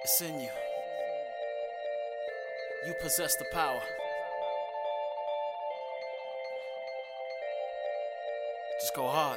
It's in you. You possess the power. Just go hard.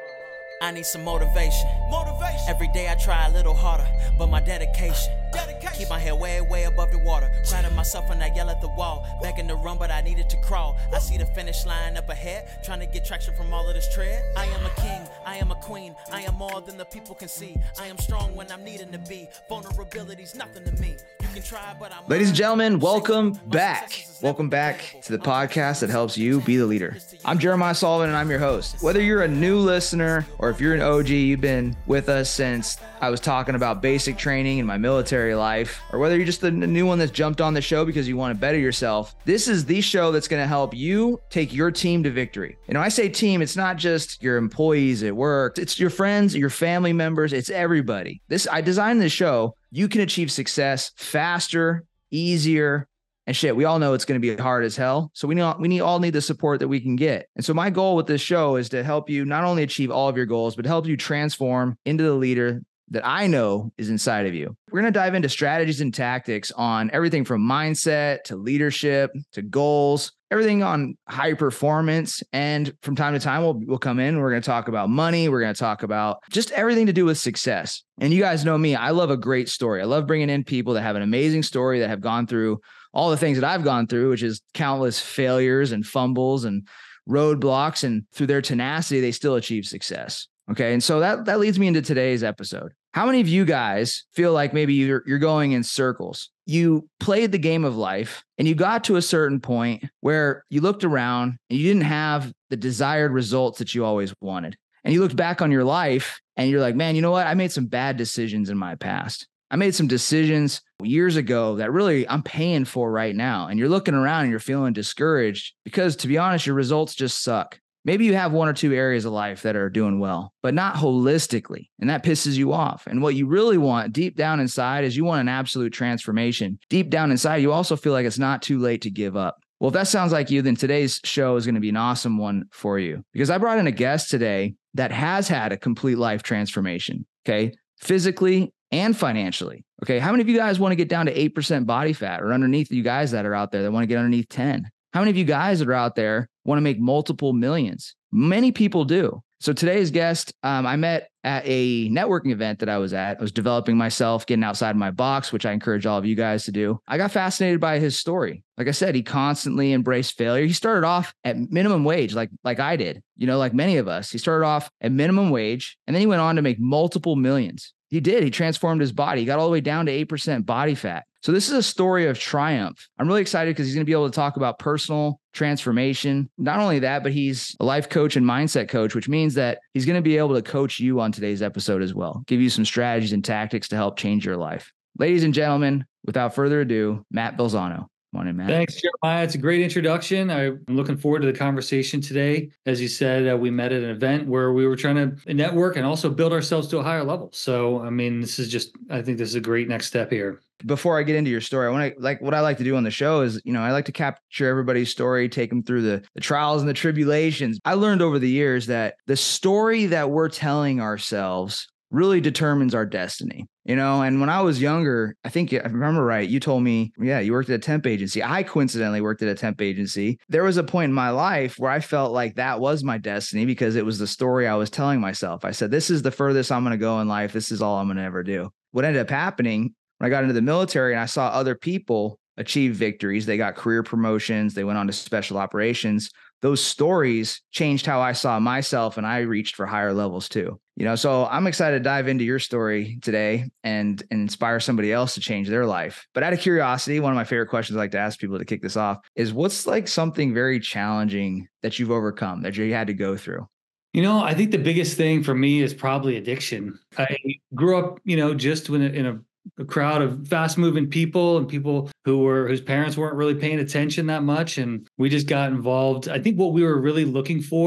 I need some motivation. Every day I try a little harder, but my dedication. Keep my head way, way above the water. Cry to myself when I yell at the wall. Begging to run, but I needed to crawl. I see the finish line up ahead, trying to get traction from all of this tread. I am a king, I am a queen. I am more than the people can see. I am strong when I'm needing to be. Vulnerability's nothing to me. You can try, but I'm... Ladies and gentlemen, welcome back. Welcome back to the podcast that helps you be the leader. I'm Jeremiah Sullivan, and I'm your host. Whether you're a new listener or if you're an OG, you've been with us since I was talking about basic training in my military life, or whether you're just the new one that's jumped on the show because you want to better yourself, this is the show that's going to help you take your team to victory. And when I say team, it's not just your employees at work, it's your friends, your family members, it's everybody. I designed this show. You can achieve success faster, easier, and shit. We all know it's going to be hard as hell. So we all need the support that we can get. And so my goal with this show is to help you not only achieve all of your goals, but help you transform into the leader that I know is inside of you. We're going to dive into strategies and tactics on everything from mindset to leadership to goals, everything on high performance. And from time to time, we'll come in. We're going to talk about money. We're going to talk about just everything to do with success. And you guys know me. I love a great story. I love bringing in people that have an amazing story, that have gone through all the things that I've gone through, which is countless failures and fumbles and roadblocks. And through their tenacity, they still achieve success. Okay. And so that leads me into today's episode. How many of you guys feel like maybe you're going in circles? You played the game of life and you got to a certain point where you looked around and you didn't have the desired results that you always wanted. And you looked back on your life and you're like, man, you know what? I made some bad decisions in my past. I made some decisions years ago that really I'm paying for right now. And you're looking around and you're feeling discouraged because, to be honest, your results just suck. Maybe you have one or two areas of life that are doing well, but not holistically. And that pisses you off. And what you really want deep down inside is you want an absolute transformation. Deep down inside, you also feel like it's not too late to give up. Well, if that sounds like you, then today's show is going to be an awesome one for you, because I brought in a guest today that has had a complete life transformation. Okay. Physically and financially. Okay. How many of you guys want to get down to 8% body fat, or underneath you guys that are out there that want to get underneath 10? How many of you guys that are out there want to make multiple millions? Many people do. So today's guest, I met at a networking event that I was at. I was developing myself, getting outside my box, which I encourage all of you guys to do. I got fascinated by his story. Like I said, he constantly embraced failure. He started off at minimum wage, like I did, like many of us. He started off at minimum wage, and then he went on to make multiple millions. He did. He transformed his body. He got all the way down to 8% body fat. So this is a story of triumph. I'm really excited because he's going to be able to talk about personal transformation. Not only that, but he's a life coach and mindset coach, which means that he's going to be able to coach you on today's episode as well, give you some strategies and tactics to help change your life. Ladies and gentlemen, without further ado, Matt Balzano. Morning, Matt. Thanks, Jeremiah. It's a great introduction. I'm looking forward to the conversation today. As you said, we met at an event where we were trying to network and also build ourselves to a higher level. So, I think this is a great next step here. Before I get into your story, what I like to do on the show is, I like to capture everybody's story, take them through the trials and the tribulations. I learned over the years that the story that we're telling ourselves really determines our destiny. And when I was younger, I think, if I remember right, you told me, yeah, you worked at a temp agency. I coincidentally worked at a temp agency. There was a point in my life where I felt like that was my destiny because it was the story I was telling myself. I said, this is the furthest I'm going to go in life. This is all I'm going to ever do. What ended up happening when I got into the military and I saw other people achieve victories, they got career promotions, they went on to special operations. Those stories changed how I saw myself, and I reached for higher levels too. So I'm excited to dive into your story today and inspire somebody else to change their life. But out of curiosity, one of my favorite questions I like to ask people to kick this off is, what's like something very challenging that you've overcome, that you had to go through? I think the biggest thing for me is probably addiction. I grew up, just in a crowd of fast moving people and people whose parents weren't really paying attention that much. And we just got involved. I think what we were really looking for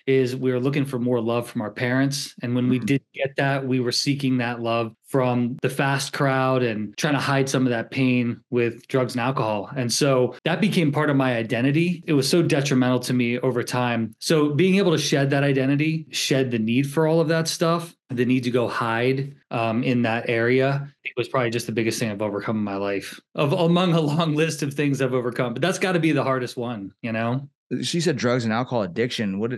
is we were looking for more love from our parents. And when we did get that, we were seeking that love from the fast crowd and trying to hide some of that pain with drugs and alcohol. And so that became part of my identity. It was so detrimental to me over time. So being able to shed that identity, shed the need for all of that stuff, the need to go hide in that area, it was probably just the biggest thing I've overcome in my life, among a long list of things I've overcome. But that's got to be the hardest one, you know? She said drugs and alcohol addiction. What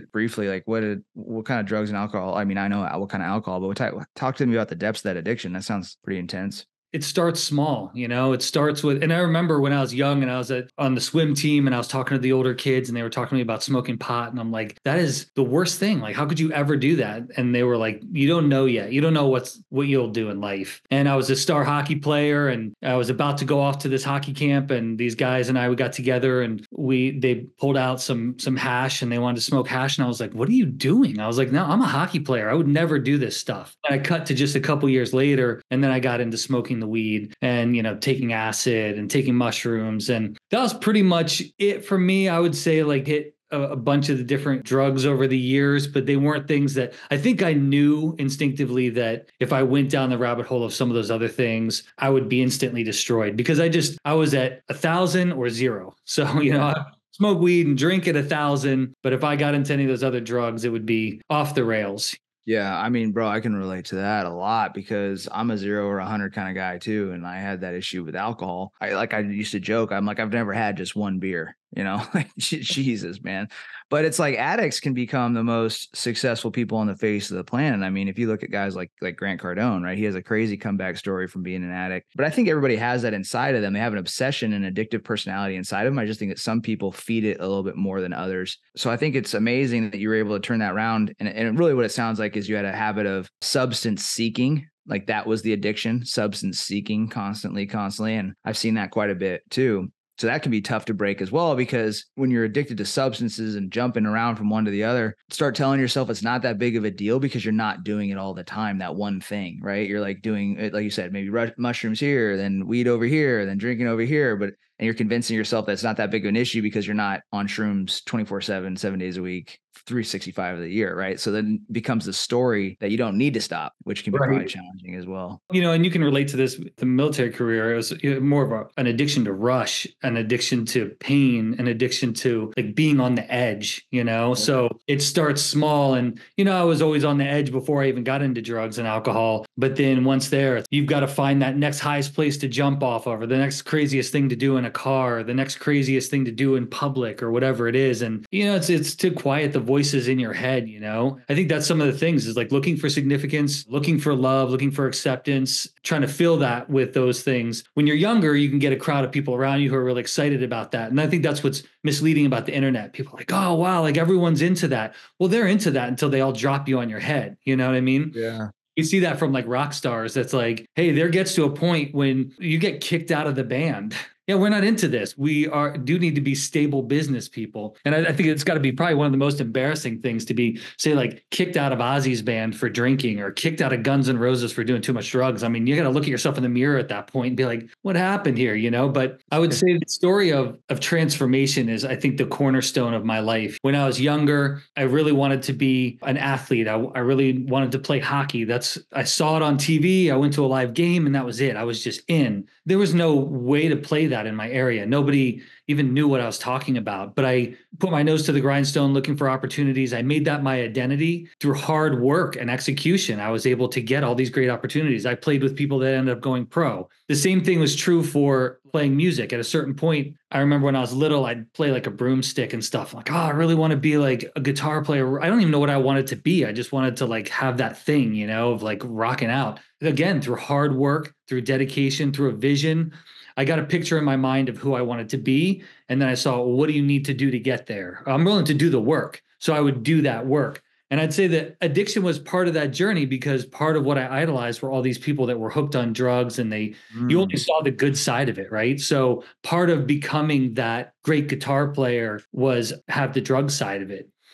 kind of drugs and alcohol? I mean, I know what kind of alcohol, but talk to me about the depths of that addiction. That sounds pretty intense. It starts small, you know, it starts with, and I remember when I was young and I was on the swim team and I was talking to the older kids and they were talking to me about smoking pot. And I'm like, that is the worst thing. Like, how could you ever do that? And they were like, you don't know yet. You don't know what you'll do in life. And I was a star hockey player and I was about to go off to this hockey camp. And these guys and I, we got together and they pulled out some hash and they wanted to smoke hash. And I was like, what are you doing? I was like, no, I'm a hockey player. I would never do this stuff. And I cut to just a couple years later. And then I got into smoking the weed and, you know, taking acid and taking mushrooms. And that was pretty much it for me. I would say like hit a bunch of the different drugs over the years, but they weren't things that I think I knew instinctively that if I went down the rabbit hole of some of those other things, I would be instantly destroyed because I was at 1,000 or 0. So, you know, I smoke weed and drink at 1,000, but if I got into any of those other drugs, it would be off the rails. Yeah, I mean, bro, I can relate to that a lot because I'm a 0 or 100 kind of guy too, and I had that issue with alcohol. I used to joke, I'm like, I've never had just one beer, you know, like Jesus, man. But it's like addicts can become the most successful people on the face of the planet. I mean, if you look at guys like Grant Cardone, right? He has a crazy comeback story from being an addict. But I think everybody has that inside of them. They have an obsession and addictive personality inside of them. I just think that some people feed it a little bit more than others. So I think it's amazing that you were able to turn that around. And really what it sounds like is you had a habit of substance seeking. Like that was the addiction, substance seeking constantly. And I've seen that quite a bit too. So that can be tough to break as well, because when you're addicted to substances and jumping around from one to the other, start telling yourself it's not that big of a deal because you're not doing it all the time, that one thing, right? You're like doing it, like you said, maybe mushrooms here, then weed over here, then drinking over here. And you're convincing yourself that it's not that big of an issue because you're not on shrooms 24/7, 7 days a week, 365 of the year, right? So then it becomes the story that you don't need to stop, which can be quite challenging as well. You know, and you can relate to this with the military career. It was more of an addiction to rush, an addiction to pain, an addiction to like being on the edge, you know? Okay. So it starts small. And, you know, I was always on the edge before I even got into drugs and alcohol. But then once there, you've got to find that next highest place to jump off of, or the next craziest thing to do in a car, the next craziest thing to do in public or whatever it is. And, you know, it's to quiet the voices in your head, you know? I think that's some of the things is like looking for significance, looking for love, looking for acceptance, trying to fill that with those things. When you're younger, you can get a crowd of people around you who are really excited about that. And I think that's what's misleading about the internet. People are like, oh, wow, like everyone's into that. Well, they're into that until they all drop you on your head. You know what I mean? Yeah. You see that from like rock stars. That's like, hey, there gets to a point when you get kicked out of the band. Yeah, we're not into this. We do need to be stable business people. And I think it's got to be probably one of the most embarrassing things to be, say, like kicked out of Ozzy's band for drinking or kicked out of Guns N' Roses for doing too much drugs. I mean, you got to look at yourself in the mirror at that point and be like, what happened here? You know, but I would say the story of transformation is, I think, the cornerstone of my life. When I was younger, I really wanted to be an athlete. I really wanted to play hockey. I saw it on TV. I went to a live game and that was it. I was just in. There was no way to play that in my area. Nobody even knew what I was talking about, but I put my nose to the grindstone looking for opportunities. I made that my identity through hard work and execution. I was able to get all these great opportunities. I played with people that ended up going pro. The same thing was true for playing music. At a certain point, I remember when I was little, I'd play like a broomstick and stuff. Like, oh, I really want to be like a guitar player. I don't even know what I wanted to be. I just wanted to like have that thing, you know, of like rocking out. Again, through hard work, through dedication, through a vision. I got a picture in my mind of who I wanted to be. And then I saw, well, what do you need to do to get there? I'm willing to do the work. So I would do that work. And I'd say that addiction was part of that journey because part of what I idolized were all these people that were hooked on drugs and you only saw the good side of it, right? So part of becoming that great guitar player was have the drug side of it.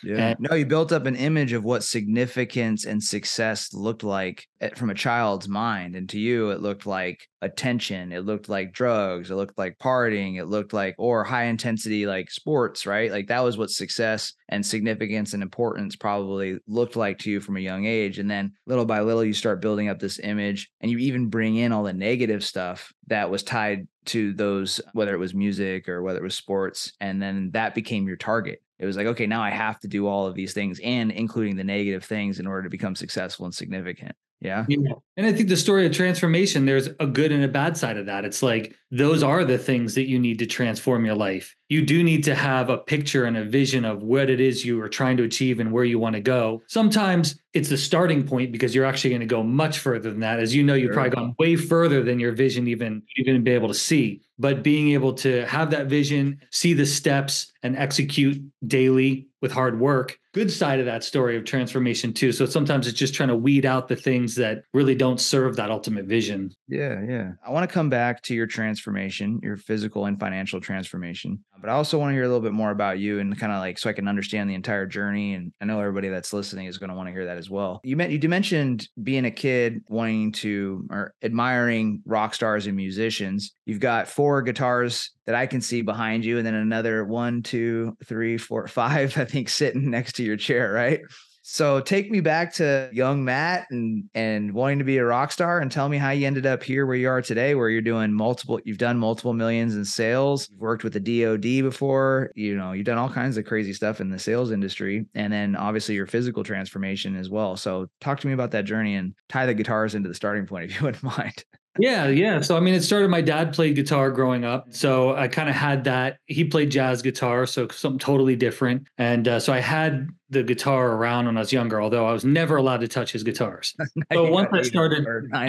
Yeah. No, you built up an image of what significance and success looked like from a child's mind. And to you, it looked like attention. It looked like drugs. It looked like partying. It looked like, or high intensity, like sports, right? Like that was what success and significance and importance probably looked like to you from a young age. And then little by little, you start building up this image, and you even bring in all the negative stuff that was tied to those, whether it was music or whether it was sports. And then that became your target. It was like, okay, now I have to do all of these things, and including the negative things, in order to become successful and significant. Yeah. And I think the story of transformation, there's a good and a bad side of that. It's like, those are the things that you need to transform your life. You do need to have a picture and a vision of what it is you are trying to achieve and where you want to go. Sometimes it's the starting point, because you're actually going to go much further than that. As you know, you've probably gone way further than your vision even be able to see. But being able to have that vision, see the steps, and execute daily with hard work, good side of that story of transformation too. So sometimes it's just trying to weed out the things that really don't serve that ultimate vision. Yeah, yeah. I want to come back to your transformation, your physical and financial transformation. But I also want to hear a little bit more about you, and kind of like, so I can understand the entire journey. And I know everybody that's listening is going to want to hear that as well. You mentioned being a kid wanting to, or admiring rock stars and musicians. You've got 4 guitars that I can see behind you, and then another 1, 2, 3, 4, 5, I think, sitting next to your chair, right? So take me back to young Matt and wanting to be a rock star, and tell me how you ended up here where you are today, where you've done multiple millions in sales. You've worked with the DoD before, you've done all kinds of crazy stuff in the sales industry, and then obviously your physical transformation as well. So talk to me about that journey, and tie the guitars into the starting point, if you wouldn't mind. Yeah. So, it started, my dad played guitar growing up. So I kind of had that. He played jazz guitar, so something totally different. And so I had the guitar around when I was younger, although I was never allowed to touch his guitars. So once I started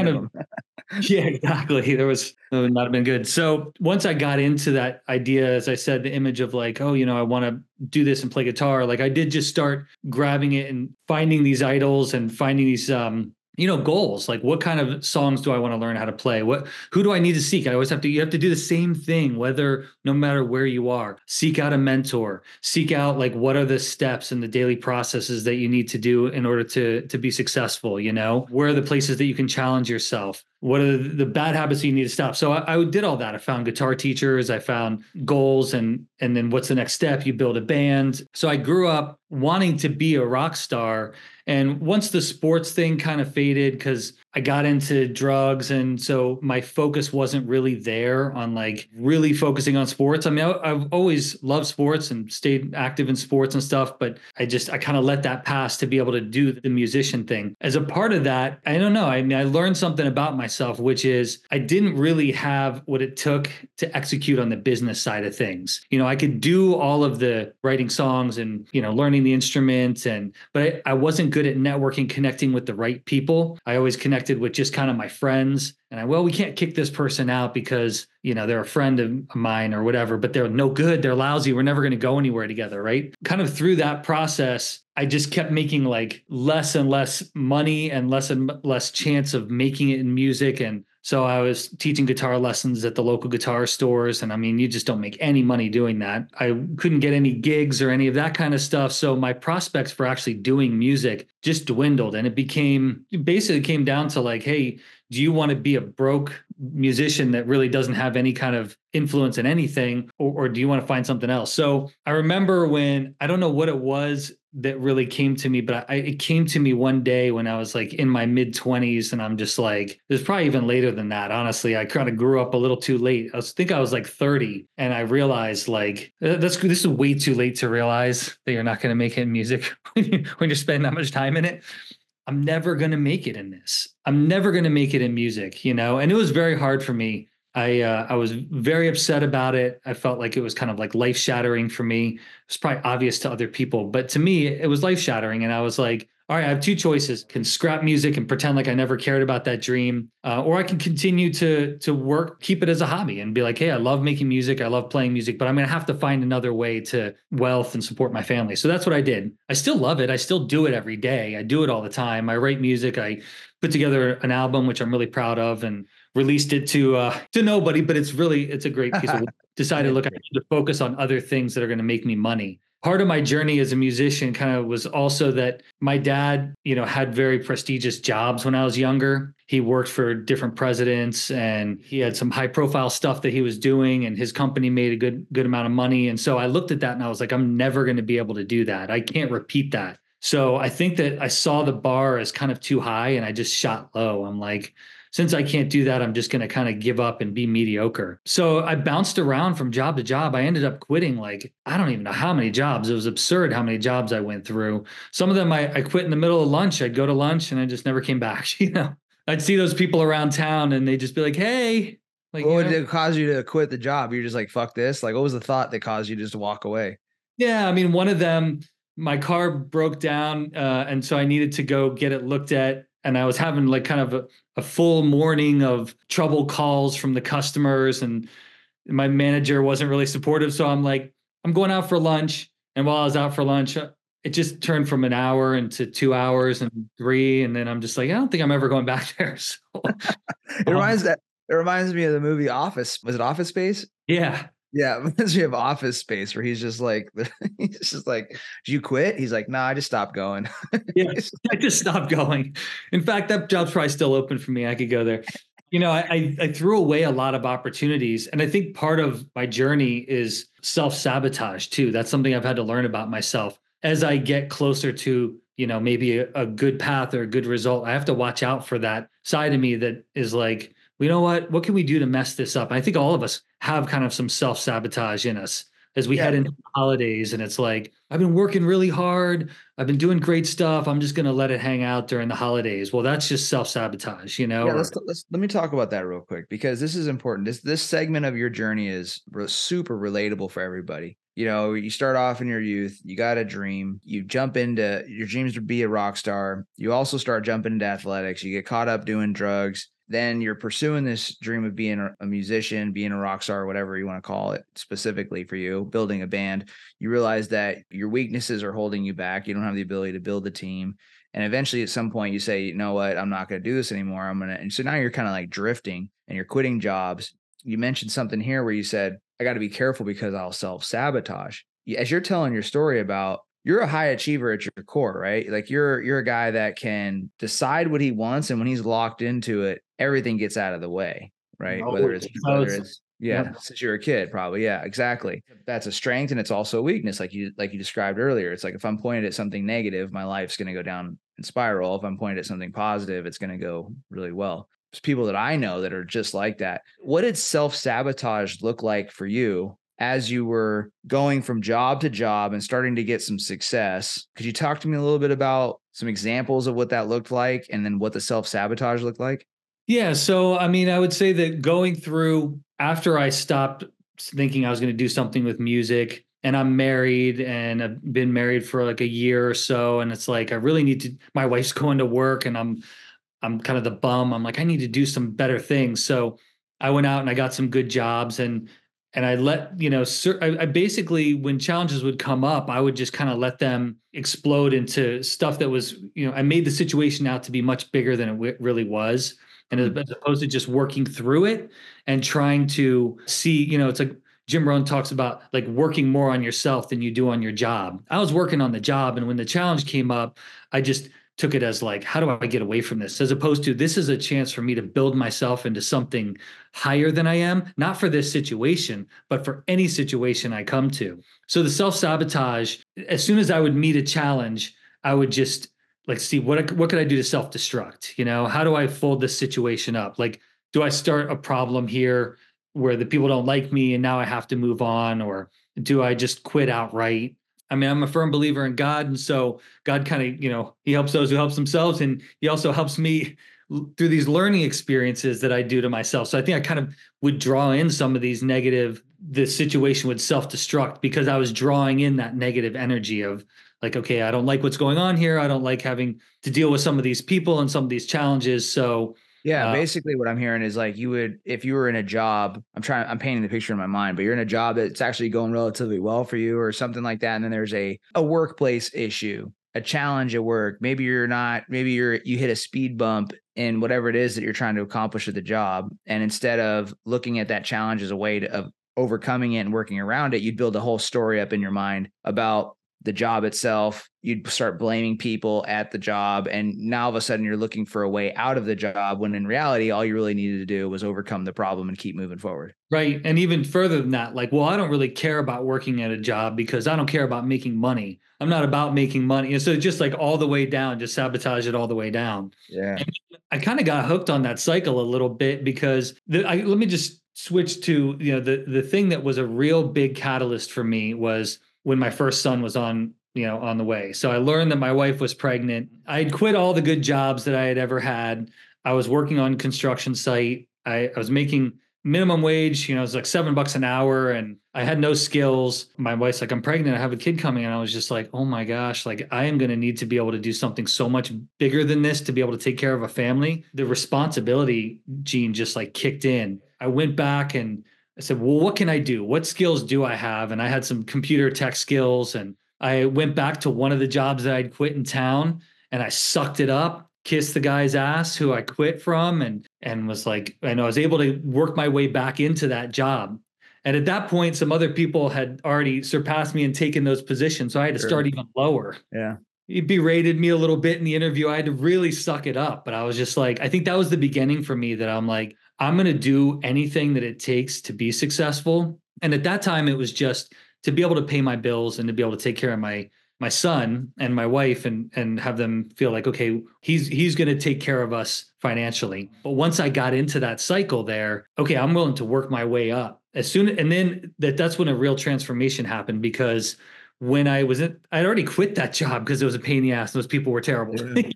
yeah, exactly. It would not have been good. So once I got into that idea, as I said, the image of like, oh, I want to do this and play guitar. Like, I did just start grabbing it and finding these idols and finding these, goals. Like, what kind of songs do I want to learn how to play? Who do I need to seek? You have to do the same thing, no matter where you are. Seek out a mentor, seek out like, what are the steps and the daily processes that you need to do in order to be successful? Where are the places that you can challenge yourself? What are the bad habits you need to stop? So I did all that. I found guitar teachers, I found goals, and then what's the next step? You build a band. So I grew up wanting to be a rock star. And once the sports thing kind of faded, because I got into drugs, and so my focus wasn't really there on like really focusing on sports. I've always loved sports and stayed active in sports and stuff, but I kind of let that pass to be able to do the musician thing. As a part of that, I don't know. I learned something about myself, which is I didn't really have what it took to execute on the business side of things. I could do all of the writing songs and, learning the instrument, but I wasn't good at networking, connecting with the right people. I always connected with just kind of my friends. And we can't kick this person out because, they're a friend of mine or whatever, but they're no good. They're lousy. We're never going to go anywhere together. Right. Kind of through that process, I just kept making like less and less money and less chance of making it in music. And so I was teaching guitar lessons at the local guitar stores. And you just don't make any money doing that. I couldn't get any gigs or any of that kind of stuff. So my prospects for actually doing music just dwindled. And it basically came down to like, hey, do you want to be a broke musician that really doesn't have any kind of influence in anything, or do you want to find something else? So I remember when, I don't know what it was that really came to me, but it came to me one day when I was like in my mid-20s, and I'm just like, there's probably even later than that. Honestly, I kind of grew up a little too late. I was like 30, and I realized like, this is way too late to realize that you're not going to make it in music when you're spending that much time in it. I'm never going to make it in this. I'm never going to make it in music, and it was very hard for me. I was very upset about it. I felt like it was kind of like life shattering for me. It was probably obvious to other people, but to me, it was life shattering. And I was like, all right, I have 2 choices. I can scrap music and pretend like I never cared about that dream, or I can continue to work, keep it as a hobby and be like, hey, I love making music. I love playing music, but I'm going to have to find another way to wealth and support my family. So that's what I did. I still love it. I still do it every day. I do it all the time. I write music. I put together an album, which I'm really proud of, and released it to nobody, but it's a great piece of work. Decided, look, I need to focus on other things that are going to make me money. part of my journey as a musician kind of was also that my dad, had very prestigious jobs when I was younger. He worked for different presidents and he had some high profile stuff that he was doing, and his company made a good amount of money. And so I looked at that and I was like, I'm never going to be able to do that. I can't repeat that. So I think that I saw the bar as kind of too high and I just shot low. I'm like, since I can't do that, I'm just going to kind of give up and be mediocre. So I bounced around from job to job. I ended up quitting I don't even know how many jobs. It was absurd how many jobs I went through. Some of them I quit in the middle of lunch. I'd go to lunch and I just never came back. I'd see those people around town and they'd just be like, hey. What would it cause you to quit the job? You're just like, fuck this. Like, what was the thought that caused you just to walk away? Yeah. I mean, one of them, my car broke down. And so I needed to go get it looked at. And I was having kind of a full morning of trouble calls from the customers, and my manager wasn't really supportive. So I'm like, I'm going out for lunch. And while I was out for lunch, it just turned from an hour into 2 hours and 3. And then I'm just like, I don't think I'm ever going back there. So it reminds me of the movie Office. Was it Office Space? Yeah. Yeah, it reminds me of Office Space, where he's just like, did you quit? He's like, nah, I just stopped going. Yeah, I just stopped going. In fact, that job's probably still open for me. I could go there. I threw away a lot of opportunities. And I think part of my journey is self-sabotage too. That's something I've had to learn about myself. As I get closer to, maybe a good path or a good result, I have to watch out for that side of me that is like, you know what can we do to mess this up? And I think all of us have kind of some self-sabotage in us as we head into the holidays. And it's like, I've been working really hard. I've been doing great stuff. I'm just going to let it hang out during the holidays. Well, that's just self-sabotage, Yeah, let me talk about that real quick, because this is important. This segment of your journey is super relatable for everybody. You start off in your youth, you got a dream, you jump into your dreams to be a rock star. You also start jumping into athletics. You get caught up doing drugs. Then you're pursuing this dream of being a musician, being a rock star, whatever you want to call it specifically for you, building a band. You realize that your weaknesses are holding you back. You don't have the ability to build a team. And eventually at some point you say, you know what, I'm not going to do this anymore. And so now you're kind of like drifting and you're quitting jobs. You mentioned something here where you said, I got to be careful because I'll self-sabotage. As you're telling your story about, you're a high achiever at your core, right? Like you're a guy that can decide what he wants, and when he's locked into it, everything gets out of the way, right? Whether it's since you're a kid, probably. Yeah, exactly. That's a strength and it's also a weakness. Like you described earlier. It's like, if I'm pointed at something negative, my life's going to go down and spiral. If I'm pointed at something positive, it's going to go really well. There's people that I know that are just like that. What did self-sabotage look like for you as you were going from job to job and starting to get some success? Could you talk to me a little bit about some examples of what that looked like, and then what the self-sabotage looked like? Yeah. So, I mean, I would say that going through, after I stopped thinking I was going to do something with music, and I'm married and I've been married for like a year or so. And it's like, I really need to, my wife's going to work and I'm kind of the bum. I'm like, I need to do some better things. So I went out and I got some good jobs, and I let, I basically, when challenges would come up, I would just kind of let them explode into stuff that was, I made the situation out to be much bigger than it really was. And as opposed to just working through it and trying to see, it's like Jim Rohn talks about like working more on yourself than you do on your job. I was working on the job, and when the challenge came up, I just took it as like, how do I get away from this? As opposed to, this is a chance for me to build myself into something higher than I am, not for this situation, but for any situation I come to. So the self-sabotage, as soon as I would meet a challenge, I would just like, see what could I do to self-destruct? How do I fold this situation up? Like, do I start a problem here where the people don't like me and now I have to move on? Or do I just quit outright? I mean, I'm a firm believer in God. And so God kind of, he helps those who helps themselves. And he also helps me through these learning experiences that I do to myself. So I think I kind of would draw in some of these the situation would self-destruct because I was drawing in that negative energy of like, okay, I don't like what's going on here. I don't like having to deal with some of these people and some of these challenges. So yeah, basically what I'm hearing is like, if you were in a job, I'm painting the picture in my mind, but you're in a job that's actually going relatively well for you or something like that. And then there's a workplace issue, a challenge at work. Maybe you hit a speed bump in whatever it is that you're trying to accomplish at the job. And instead of looking at that challenge as a way of overcoming it and working around it, you'd build a whole story up in your mind about the job itself. You'd start blaming people at the job. And now all of a sudden you're looking for a way out of the job, when in reality, all you really needed to do was overcome the problem and keep moving forward. Right. And even further than that, like, well, I don't really care about working at a job because I don't care about making money. I'm not about making money. And so just like all the way down, just sabotage it all the way down. Yeah. And I kind of got hooked on that cycle a little bit because let me just switch to, the thing that was a real big catalyst for me was when my first son was on the way. So I learned that my wife was pregnant. I had quit all the good jobs that I had ever had. I was working on construction site. I was making minimum wage, it was like $7 an hour, and I had no skills. My wife's like, I'm pregnant, I have a kid coming. And I was just like, oh my gosh, like I am going to need to be able to do something so much bigger than this to be able to take care of a family. The responsibility gene just like kicked in. I went back and I said, well, what can I do? What skills do I have? And I had some computer tech skills, and I went back to one of the jobs that I'd quit in town, and I sucked it up, kissed the guy's ass who I quit from, and was like, and I was able to work my way back into that job. And at that point, some other people had already surpassed me and taken those positions. So I had to start even lower. Yeah. He berated me a little bit in the interview. I had to really suck it up. But I was just like, I think that was the beginning for me, that I'm like, I'm going to do anything that it takes to be successful. And at that time, it was just to be able to pay my bills and to be able to take care of my son and my wife and have them feel like, okay, he's going to take care of us financially. But once I got into that cycle there, okay, I'm willing to work my way up and then that's when a real transformation happened, because when I'd already quit that job because it was a pain in the ass. Those people were terrible.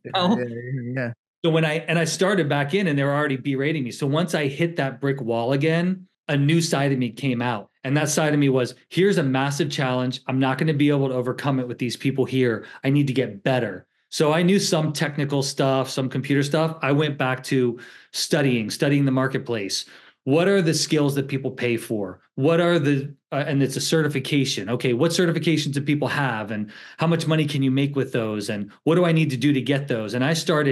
Yeah. So when I started back in, and they were already berating me. So once I hit that brick wall again, a new side of me came out. And that side of me was, here's a massive challenge. I'm not going to be able to overcome it with these people here. I need to get better. So I knew some technical stuff, some computer stuff. I went back to studying the marketplace. What are the skills that people pay for? What are and it's a certification. Okay, what certifications do people have? And how much money can you make with those? And what do I need to do to get those? And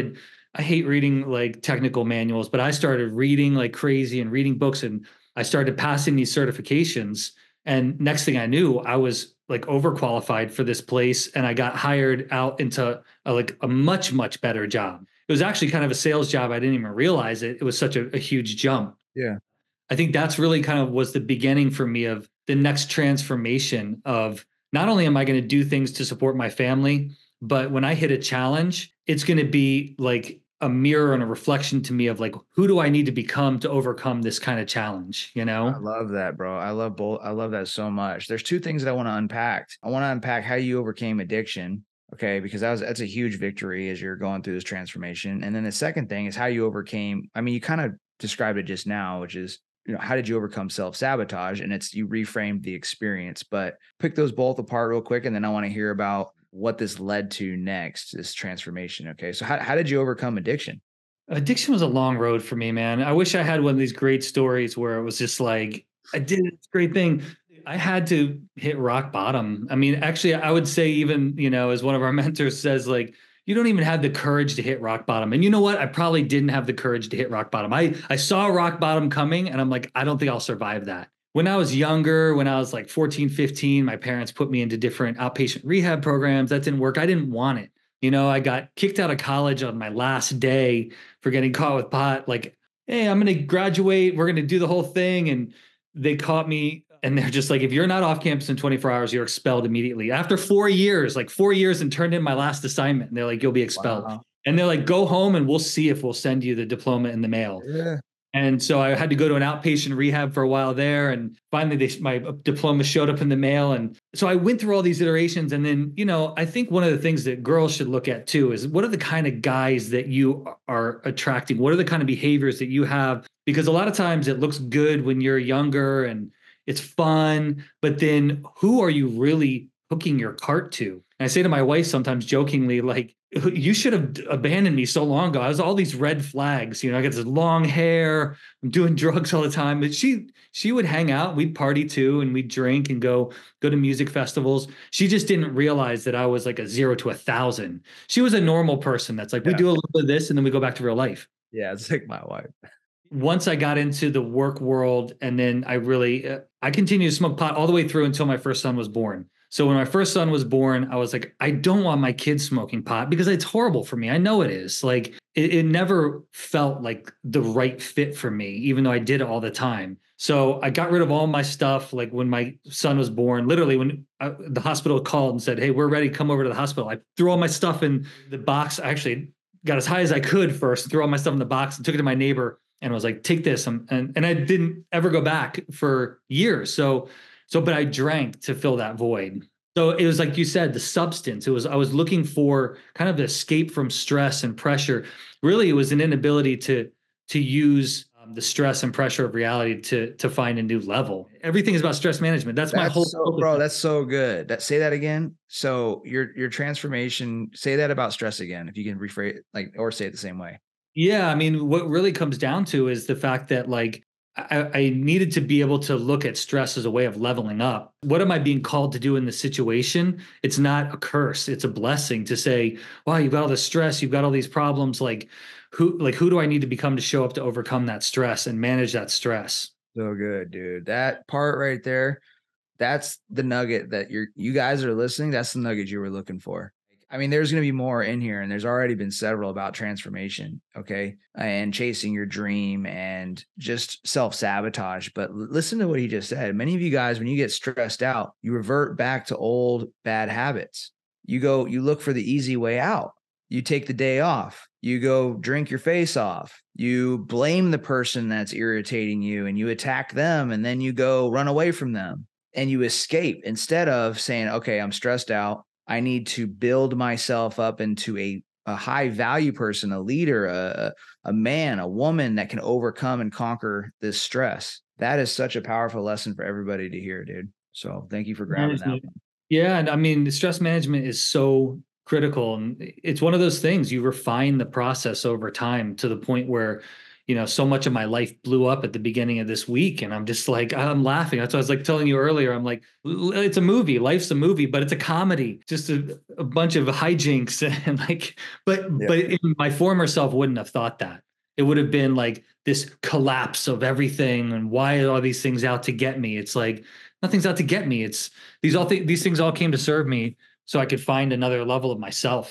I hate reading like technical manuals, but I started reading like crazy and reading books, and I started passing these certifications. And next thing I knew, I was like overqualified for this place. And I got hired out into a much, much better job. It was actually kind of a sales job. I didn't even realize it. It was such a huge jump. Yeah. I think that's really kind of was the beginning for me of the next transformation of, not only am I going to do things to support my family, but when I hit a challenge, it's going to be like a mirror and a reflection to me of like, who do I need to become to overcome this kind of challenge? I love that, bro. I love both. I love that so much. There's two things that I want to unpack. I want to unpack how you overcame addiction. Okay. Because that's a huge victory as you're going through this transformation. And then the second thing is how you overcame, you kind of described it just now, which is, how did you overcome self-sabotage? And you reframed the experience, but pick those both apart real quick. And then I want to hear about what this led to next, this transformation. Okay. So how did you overcome addiction? Addiction was a long road for me, man. I wish I had one of these great stories where it was just like, I did this great thing. I had to hit rock bottom. Actually, I would say even, as one of our mentors says, like, you don't even have the courage to hit rock bottom. And you know what? I probably didn't have the courage to hit rock bottom. I saw rock bottom coming, and I'm like, I don't think I'll survive that. When I was younger, when I was like 14, 15, my parents put me into different outpatient rehab programs. That didn't work. I didn't want it. I got kicked out of college on my last day for getting caught with pot. Like, hey, I'm going to graduate. We're going to do the whole thing. And they caught me, and they're just like, if you're not off campus in 24 hours, you're expelled immediately. After 4 years, like 4 years, and turned in my last assignment. And they're like, you'll be expelled. Wow. And they're like, go home and we'll see if we'll send you the diploma in the mail. Yeah. And so I had to go to an outpatient rehab for a while there. And finally, my diploma showed up in the mail. And so I went through all these iterations. And then, I think one of the things that girls should look at too is, what are the kind of guys that you are attracting? What are the kind of behaviors that you have? Because a lot of times it looks good when you're younger and it's fun, but then who are you really hooking your cart to? And I say to my wife sometimes jokingly, like, you should have abandoned me so long ago. I was all these red flags. I got this long hair. I'm doing drugs all the time. But she would hang out. We'd party too, and we'd drink and go to music festivals. She just didn't realize that I was like a 0 to 1,000. She was a normal person that's like, we do a little bit of this and then we go back to real life. Yeah, it's like my wife. once I got into the work world, and then I continued to smoke pot all the way through until my first son was born. So when my first son was born, I was like, I don't want my kids smoking pot because it's horrible for me. I know it is. Like it never felt like the right fit for me, even though I did it all the time. So I got rid of all my stuff. Like when my son was born, literally when the hospital called and said, hey, we're ready, come over to the hospital. I threw all my stuff in the box. I actually got as high as I could first, threw all my stuff in the box and took it to my neighbor and was like, take this. And I didn't ever go back for years. But I drank to fill that void. So it was like you said, the substance. I was looking for kind of the escape from stress and pressure. Really, it was an inability to use the stress and pressure of reality to find a new level. Everything is about stress management. That's my whole focus. Bro, that's so good. Say that again. So your transformation, say that about stress again, if you can rephrase or say it the same way. Yeah. I mean, what really comes down to is the fact that I needed to be able to look at stress as a way of leveling up. What am I being called to do in this situation? It's not a curse. It's a blessing to say, wow, you've got all this stress. You've got all these problems. Who do I need to become to show up to overcome that stress and manage that stress? So good, dude. That part right there, that's the nugget that you guys are listening. That's the nugget you were looking for. I mean, there's going to be more in here, and there's already been several about transformation, okay, and chasing your dream and just self-sabotage. But listen to what he just said. Many of you guys, when you get stressed out, you revert back to old bad habits. You look for the easy way out. You take the day off. You go drink your face off. You blame the person that's irritating you and you attack them, and then you go run away from them and you escape instead of saying, okay, I'm stressed out. I need to build myself up into a high value person, a leader, a man, a woman that can overcome and conquer this stress. That is such a powerful lesson for everybody to hear, dude. So thank you for grabbing that one. Yeah. And I mean, the stress management is so critical. And it's one of those things you refine the process over time to the point where, so much of my life blew up at the beginning of this week. And I'm just like, I'm laughing. That's what I was telling you earlier. I'm like, it's a movie. Life's a movie, but it's a comedy, just a bunch of hijinks. And but my former self wouldn't have thought that. It would have been like this collapse of everything. And why are all these things out to get me? It's like, nothing's out to get me. It's these things all came to serve me so I could find another level of myself,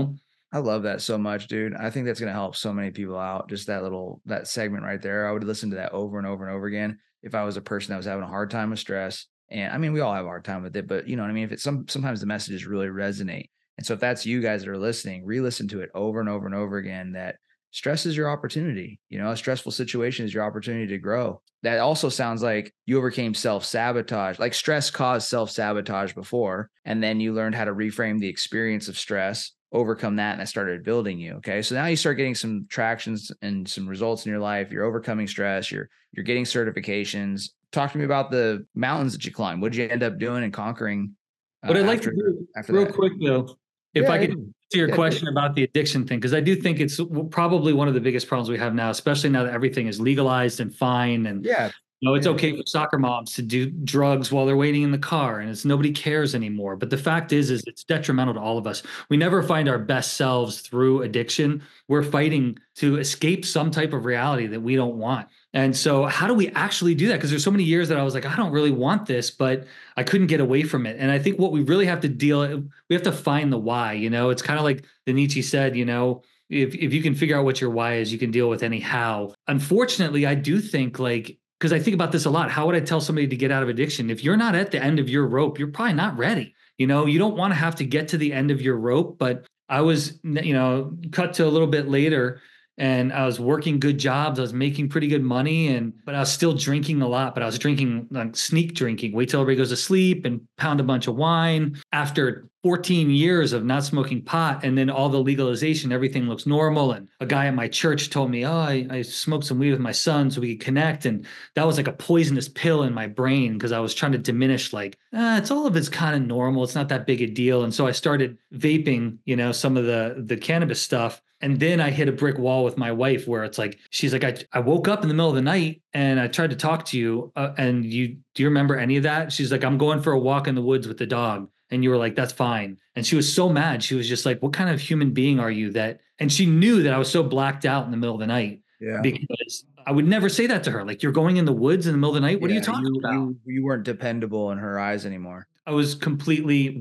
I love that so much, dude. I think that's going to help so many people out. Just that segment right there. I would listen to that over and over and over again if I was a person that was having a hard time with stress. And I mean, we all have a hard time with it, but you know what I mean? If it's sometimes the messages really resonate. And so if that's you guys that are listening, re-listen to it over and over and over again, that stress is your opportunity. A stressful situation is your opportunity to grow. That also sounds like you overcame self-sabotage, like stress caused self-sabotage before. And then you learned how to reframe the experience of stress, overcome that, and that started building you. Okay. So now you start getting some tractions and some results in your life. You're overcoming stress. You're getting certifications. Talk to me about the mountains that you climbed. What did you end up doing and conquering? What I'd like to do real quick though, if I could answer your question about the addiction thing, because I do think it's probably one of the biggest problems we have now, especially now that everything is legalized and fine. And it's okay for soccer moms to do drugs while they're waiting in the car, and nobody cares anymore. But the fact is it's detrimental to all of us. We never find our best selves through addiction. We're fighting to escape some type of reality that we don't want. And so how do we actually do that? Because there's so many years that I was like, I don't really want this, but I couldn't get away from it. And I think what we really have we have to find the why. It's kind of like the Nietzsche said, if you can figure out what your why is, you can deal with any how. Unfortunately, I do think because I think about this a lot. How would I tell somebody to get out of addiction? If you're not at the end of your rope, you're probably not ready. You don't want to have to get to the end of your rope. But I was, cut to a little bit later, and I was working good jobs. I was making pretty good money, but I was still drinking a lot. But I was drinking, sneak drinking, wait till everybody goes to sleep and pound a bunch of wine. After 14 years of not smoking pot, and then all the legalization, everything looks normal. And a guy at my church told me, I smoked some weed with my son so we could connect. And that was like a poisonous pill in my brain, because I was trying to diminish it's all of it's kind of normal. It's not that big a deal. And so I started vaping, some of the cannabis stuff. And then I hit a brick wall with my wife where it's like, she's like, I woke up in the middle of the night and I tried to talk to you. And do you remember any of that? She's like, I'm going for a walk in the woods with the dog. And you were like, that's fine. And she was so mad. She was just like, what kind of human being are you and she knew that I was so blacked out in the middle of the night because I would never say that to her. Like, you're going in the woods in the middle of the night. What are you talking about? You weren't dependable in her eyes anymore. I was completely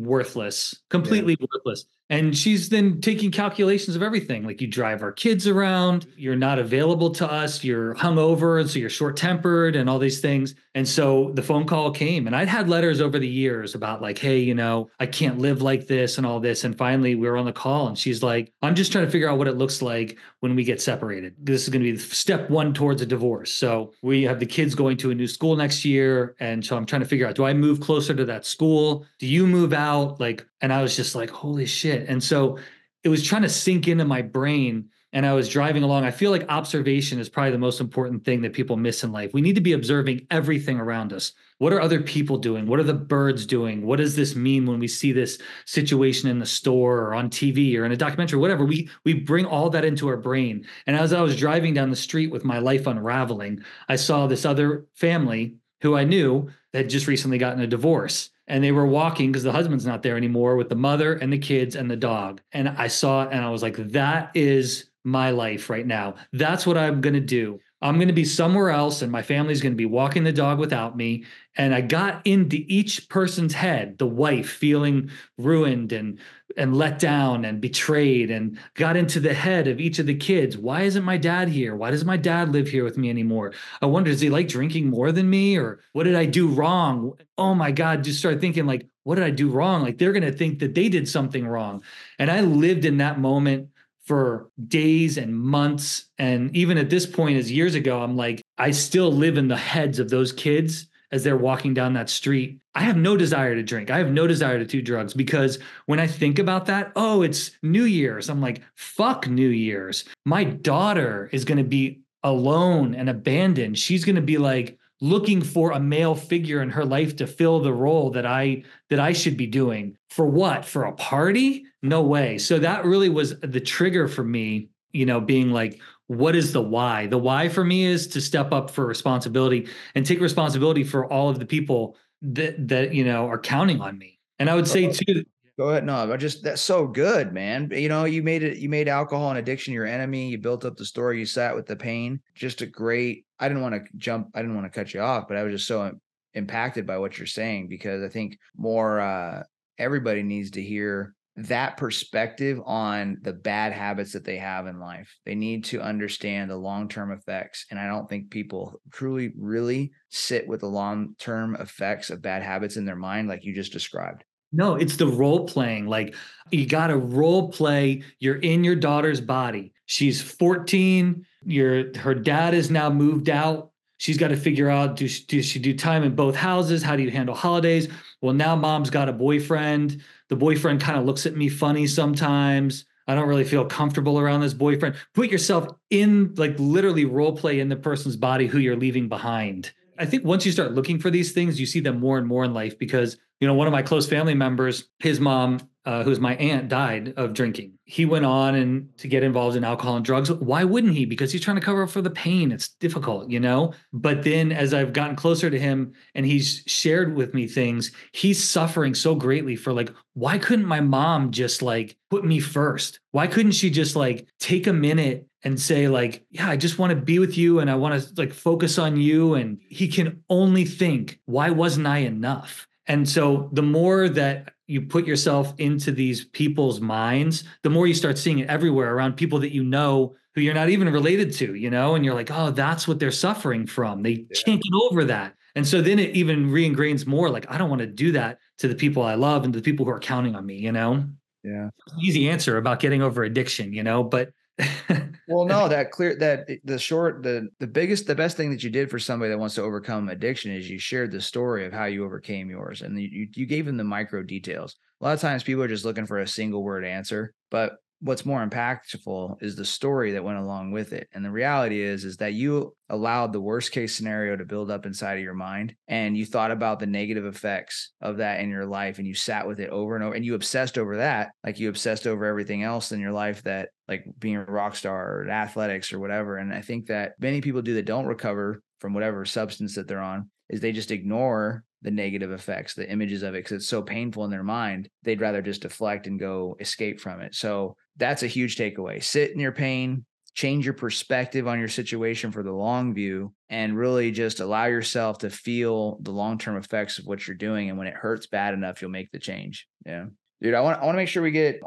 worthless. And she's then taking calculations of everything. Like, you drive our kids around, you're not available to us, you're hungover, and so you're short-tempered and all these things. And so the phone call came, and I'd had letters over the years about like, hey, I can't live like this and all this. And finally we were on the call and she's like, I'm just trying to figure out what it looks like when we get separated. This is going to be step one towards a divorce. So we have the kids going to a new school next year. And so I'm trying to figure out, do I move closer to that school? Do you move out? And I was just like, holy shit. And so it was trying to sink into my brain, and I was driving along. I feel like observation is probably the most important thing that people miss in life. We need to be observing everything around us. What are other people doing? What are the birds doing? What does this mean when we see this situation in the store or on TV or in a documentary, whatever? We bring all that into our brain. And as I was driving down the street with my life unraveling, I saw this other family who I knew had just recently gotten a divorce. And they were walking because the husband's not there anymore with the mother and the kids and the dog. And I saw it and I was like, that is my life right now. That's what I'm going to do. I'm going to be somewhere else and my family's going to be walking the dog without me. And I got into each person's head, the wife feeling ruined and let down and betrayed, and got into the head of each of the kids. Why isn't my dad here? Why doesn't my dad live here with me anymore? I wonder, does he like drinking more than me? Or what did I do wrong? Oh my God, just start thinking like, what did I do wrong? Like, they're going to think that they did something wrong. And I lived in that moment for days and months. And even at this point, as years ago, I'm like, I still live in the heads of those kids as they're walking down that street. I have no desire to drink. I have no desire to do drugs, because when I think about that, oh, it's New Year's. I'm like, fuck New Year's. My daughter is going to be alone and abandoned. She's going to be like looking for a male figure in her life to fill the role that I should be doing. For what? For a party? No way. So that really was the trigger for me, being like, what is the why? The why for me is to step up for responsibility and take responsibility for all of the people that are counting on me. And I would say too. Go ahead. No, that's so good, man. You made alcohol and addiction your enemy. You built up the story. You sat with the pain. Just a great, I didn't want to cut you off, but I was just so impacted by what you're saying, because I think more, everybody needs to hear that perspective on the bad habits that they have in life. They need to understand the long-term effects. And I don't think people truly, really sit with the long-term effects of bad habits in their mind, like you just described. No, it's the role playing. Like, you got to role play. You're in your daughter's body. She's 14. Her dad is now moved out. She's got to figure out, does she do time in both houses? How do you handle holidays? Well, now mom's got a boyfriend. The boyfriend kind of looks at me funny sometimes. I don't really feel comfortable around this boyfriend. Put yourself in, like, literally role play in the person's body who you're leaving behind. I think once you start looking for these things, you see them more and more in life, because, one of my close family members, his mom, who's my aunt, died of drinking. He went on to get involved in alcohol and drugs. Why wouldn't he? Because he's trying to cover up for the pain. It's difficult, But then as I've gotten closer to him and he's shared with me things, he's suffering so greatly for, like, why couldn't my mom just like put me first? Why couldn't she just like take a minute and say like, yeah, I just want to be with you and I want to like focus on you? And he can only think, why wasn't I enough? And so the more that you put yourself into these people's minds, the more you start seeing it everywhere around people that who you're not even related to, and you're like, oh, that's what they're suffering from. They can't get over that. And so then it even re-ingrains more, like, I don't want to do that to the people I love and to the people who are counting on me, Yeah. Easy answer about getting over addiction, but well, no, the best thing that you did for somebody that wants to overcome addiction is you shared the story of how you overcame yours, and you gave them the micro details. A lot of times people are just looking for a single word answer, but what's more impactful is the story that went along with it. And the reality is that you allowed the worst case scenario to build up inside of your mind, and you thought about the negative effects of that in your life, and you sat with it over and over, and you obsessed over that, like you obsessed over everything else in your life, that like being a rock star or athletics or whatever. And I think that many people that don't recover from whatever substance that they're on is they just ignore the negative effects, the images of it, because it's so painful in their mind. They'd rather just deflect and go escape from it. So that's a huge takeaway. Sit in your pain, change your perspective on your situation for the long view and really just allow yourself to feel the long-term effects of what you're doing. And when it hurts bad enough, you'll make the change. Yeah. Dude, I want to make sure we get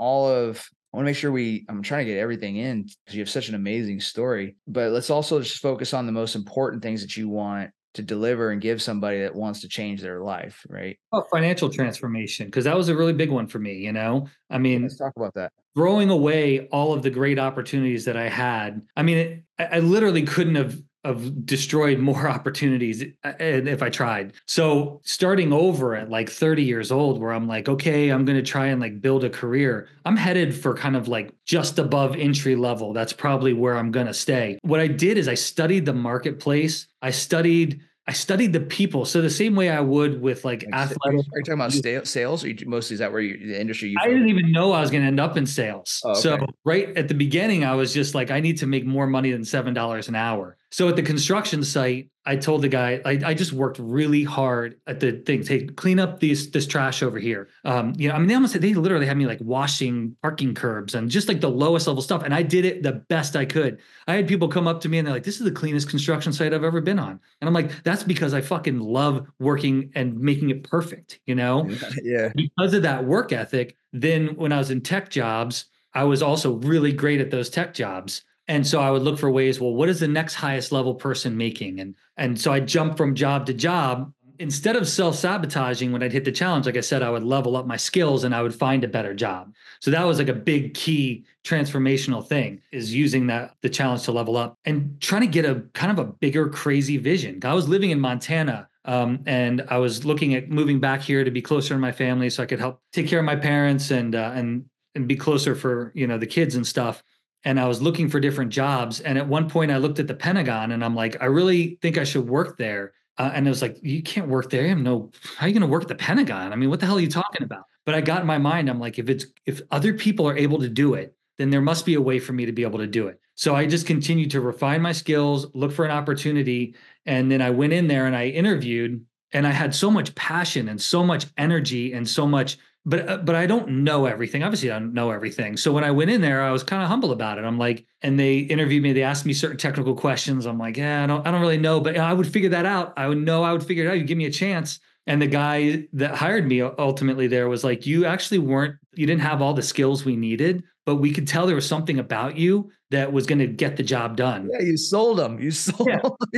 I'm trying to get everything in because you have such an amazing story, but let's also just focus on the most important things that you want to deliver and give somebody that wants to change their life, right? Oh, financial transformation, because that was a really big one for me, you know? I mean, Let's talk about that. throwing away all of the great opportunities that I had. I mean, I literally couldn't have destroyed more opportunities if I tried. So starting over at like 30 years old, where I'm like, okay, I'm going to try and like build a career. I'm headed for kind of like just above entry level. That's probably where I'm going to stay. What I did is I studied the marketplace. I studied the people. So the same way I would with like athletics. Are you talking about sales? Or mostly is that where the industry you? I didn't even know I was going to end up in sales. Oh, okay. So right at the beginning, I was just like, I need to make more money than $7 an hour. So at the construction site, I told the guy, I just worked really hard at the thing. Hey, clean up this trash over here. I mean, they literally had me like washing parking curbs and just like the lowest level stuff. And I did it the best I could. I had people come up to me and they're like, this is the cleanest construction site I've ever been on. And I'm like, that's because I fucking love working and making it perfect, you know? Yeah. Because of that work ethic, then when I was in tech jobs, I was also really great at those tech jobs. And so I would look for ways, well, what is the next highest level person making? And so I jumped from job to job. Instead of self-sabotaging when I'd hit the challenge, like I said, I would level up my skills and I would find a better job. So that was like a big key transformational thing, is using the challenge to level up and trying to get a kind of a bigger, crazy vision. I was living in Montana. And I was looking at moving back here to be closer to my family so I could help take care of my parents and be closer for, the kids and stuff. And I was looking for different jobs. And at one point I looked at the Pentagon and I'm like, I really think I should work there. And it was like, you can't work there. How are you going to work at the Pentagon? I mean, what the hell are you talking about? But I got in my mind, I'm like, if other people are able to do it, then there must be a way for me to be able to do it. So I just continued to refine my skills, look for an opportunity. And then I went in there and I interviewed, and I had so much passion and so much energy and so much, but I don't know everything. Obviously I don't know everything. So when I went in there, I was kind of humble about it. I'm like, and they interviewed me, they asked me certain technical questions. I'm like, yeah, I don't really know, but I would figure that out. I would figure it out. You give me a chance. And the guy that hired me ultimately there was like, you didn't have all the skills we needed, but we could tell there was something about you that was going to get the job done. Yeah, you sold them. You sold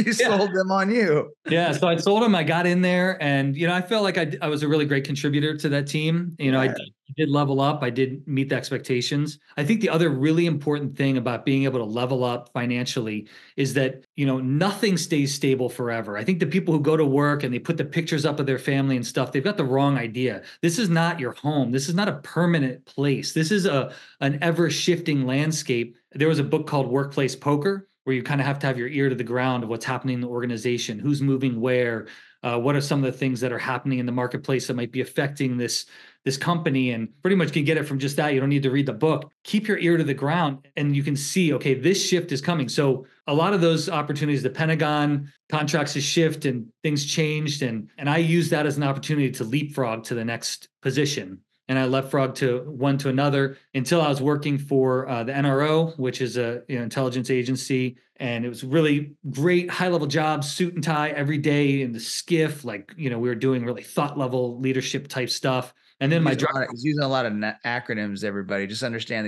them on you. Yeah, so I sold them. I got in there, and I felt like I was a really great contributor to that team. I did level up. I did meet the expectations. I think the other really important thing about being able to level up financially is that nothing stays stable forever. I think the people who go to work and they put the pictures up of their family and stuff, they've got the wrong idea. This is not your home. This is not a permanent place. This is an ever-shifting landscape. There was a book called Workplace Poker, where you kind of have to have your ear to the ground of what's happening in the organization, who's moving where, what are some of the things that are happening in the marketplace that might be affecting this company, and pretty much can get it from just that. You don't need to read the book. Keep your ear to the ground and you can see, okay, this shift is coming. So a lot of those opportunities, the Pentagon contracts to shift and things changed. And I used that as an opportunity to leapfrog to the next position. And I leapfrogged to one to another until I was working for the NRO, which is a intelligence agency. And it was really great, high-level job, suit and tie every day in the skiff. Like, we were doing really thought-level leadership type stuff. And then he's using a lot of acronyms, everybody. Just understand that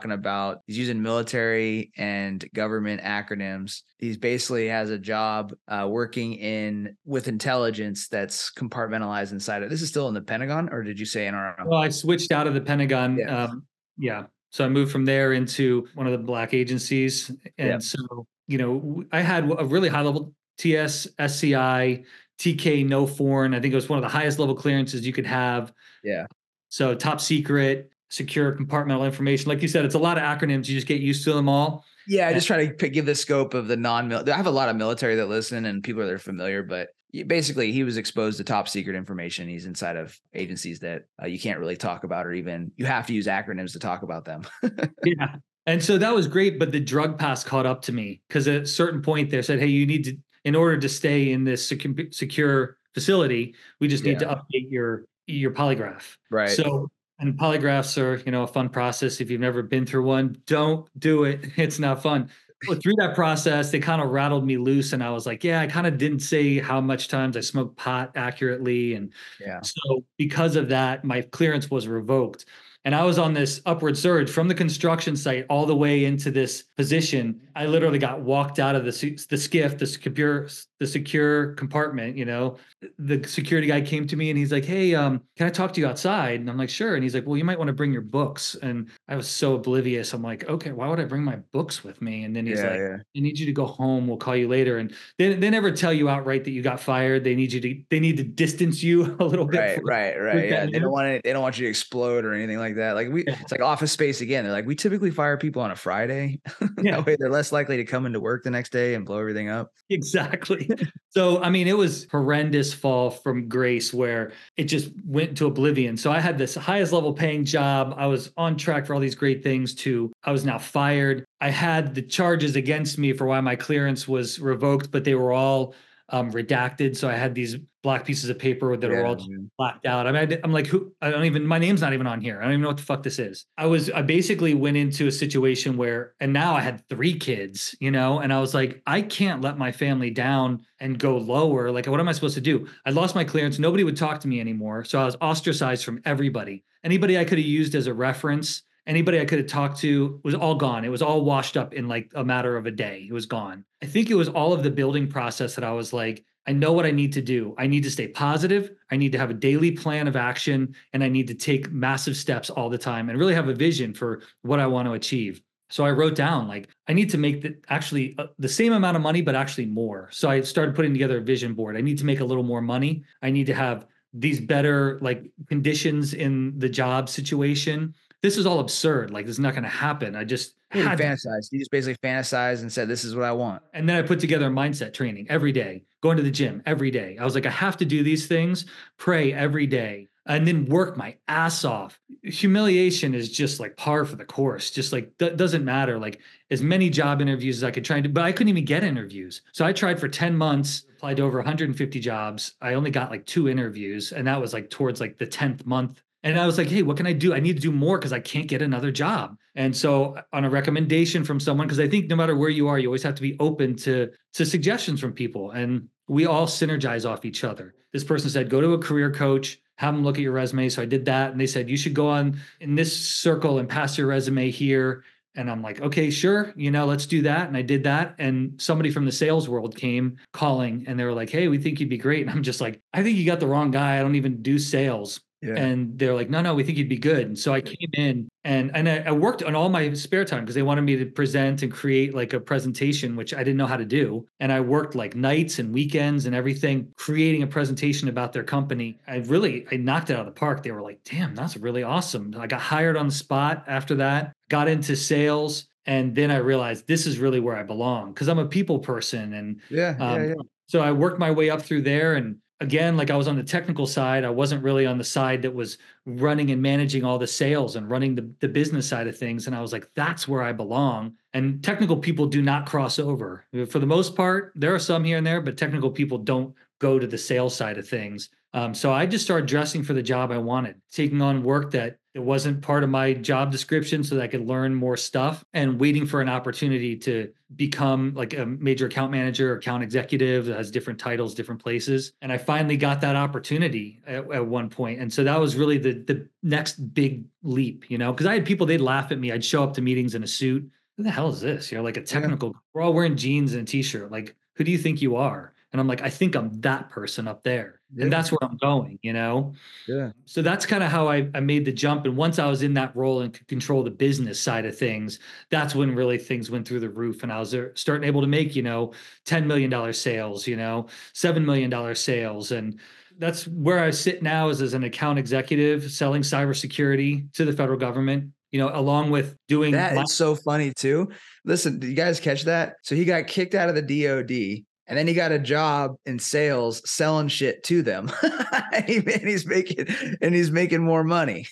he's using military and government acronyms. He basically has a job working with intelligence that's compartmentalized inside it. This is still in the Pentagon, or did you say NRO? Well, I switched out of the Pentagon. Yeah. So I moved from there into one of the black agencies. And so, I had a really high level TS, SCI, TK, no foreign. I think it was one of the highest level clearances you could have. Yeah. So top secret, secure compartmental information. Like you said, it's a lot of acronyms. You just get used to them all. Yeah. I just try to give the scope of the non-military. I have a lot of military that listen and people that are familiar, but basically he was exposed to top secret information. He's inside of agencies that you can't really talk about, or even you have to use acronyms to talk about them. Yeah. And so that was great. But the drug pass caught up to me, because at a certain point they said, hey, you need to, in order to stay in this secure facility, we just need to update your polygraph. Right. So, and polygraphs are, a fun process. If you've never been through one, don't do it. It's not fun. through that process, they kind of rattled me loose, and I was like, yeah, I kind of didn't say how much times I smoked pot accurately. And Yeah. so because of that, my clearance was revoked. And I was on this upward surge from the construction site all the way into this position. I literally got walked out of the skiff, the secure compartment. The security guy came to me and he's like, "Hey, can I talk to you outside?" And I'm like, "Sure." And he's like, "Well, you might want to bring your books." And I was so oblivious. I'm like, "Okay, why would I bring my books with me?" And then he's like, "I need you to go home. We'll call you later." And they never tell you outright that you got fired. They need to distance you a little bit. Right. Yeah. They don't want you to explode or anything like that. Like it's like Office Space again. They're like, we typically fire people on a Friday. That way they're less likely to come into work the next day and blow everything up. Exactly. So, I mean, it was horrendous fall from grace where it just went to oblivion. So I had this highest level paying job. I was on track for all these great things I was now fired. I had the charges against me for why my clearance was revoked, but they were all redacted. So I had these black pieces of paper that are all blacked out. I mean, I'm like, my name's not even on here. I don't even know what the fuck this is. I basically went into a situation and now I had 3 kids, and I was like, I can't let my family down and go lower. Like, what am I supposed to do? I lost my clearance. Nobody would talk to me anymore. So I was ostracized from everybody. Anybody I could have used as a reference, anybody I could have talked to was all gone. It was all washed up in like a matter of a day. It was gone. I think it was all of the building process that I was like, I know what I need to do. I need to stay positive. I need to have a daily plan of action, and I need to take massive steps all the time and really have a vision for what I want to achieve. So I wrote down, like, I need to make the same amount of money, but actually more. So I started putting together a vision board. I need to make a little more money. I need to have these better like conditions in the job situation. This is all absurd. Like, this is not going to happen. I just had fantasized. You just basically fantasized and said, this is what I want. And then I put together mindset training every day, going to the gym every day. I was like, I have to do these things, pray every day, and then work my ass off. Humiliation is just like par for the course. Just like, doesn't matter. Like, as many job interviews as I could try to, but I couldn't even get interviews. So I tried for 10 months, applied to over 150 jobs. I only got like 2 interviews. And that was like towards like the 10th month. And I was like, hey, what can I do? I need to do more because I can't get another job. And so on a recommendation from someone, because I think no matter where you are, you always have to be open to suggestions from people. And we all synergize off each other. This person said, go to a career coach, have them look at your resume. So I did that. And they said, you should go on in this circle and pass your resume here. And I'm like, okay, sure. Let's do that. And I did that. And somebody from the sales world came calling and they were like, hey, we think you'd be great. And I'm just like, I think you got the wrong guy. I don't even do sales. Yeah. And they're like, no, we think you'd be good. And so I came in and I worked on all my spare time because they wanted me to present and create like a presentation, which I didn't know how to do. And I worked like nights and weekends and everything, creating a presentation about their company. I knocked it out of the park. They were like, damn, that's really awesome. I got hired on the spot after that, got into sales. And then I realized this is really where I belong because I'm a people person. And so I worked my way up through there. And again, like I was on the technical side. I wasn't really on the side that was running and managing all the sales and running the business side of things. And I was like, that's where I belong. And technical people do not cross over. For the most part, there are some here and there, but technical people don't go to the sales side of things. So I just started dressing for the job I wanted, taking on work that it wasn't part of my job description so that I could learn more stuff and waiting for an opportunity to become like a major account manager, account executive that has different titles, different places. And I finally got that opportunity at one point. And so that was really the next big leap, because I had people, they'd laugh at me. I'd show up to meetings in a suit. Who the hell is this? You're like a technical, we're all wearing jeans and a t-shirt. Like, who do you think you are? And I'm like, I think I'm that person up there. Yeah. And that's where I'm going, Yeah. So that's kind of how I made the jump. And once I was in that role and could control the business side of things, that's when really things went through the roof. And I was starting able to make, $10 million sales, $7 million sales. And that's where I sit now as an account executive selling cybersecurity to the federal government. Along with doing that. It's so funny too. Listen, did you guys catch that? So he got kicked out of the DOD and then he got a job in sales selling shit to them. and he's making more money.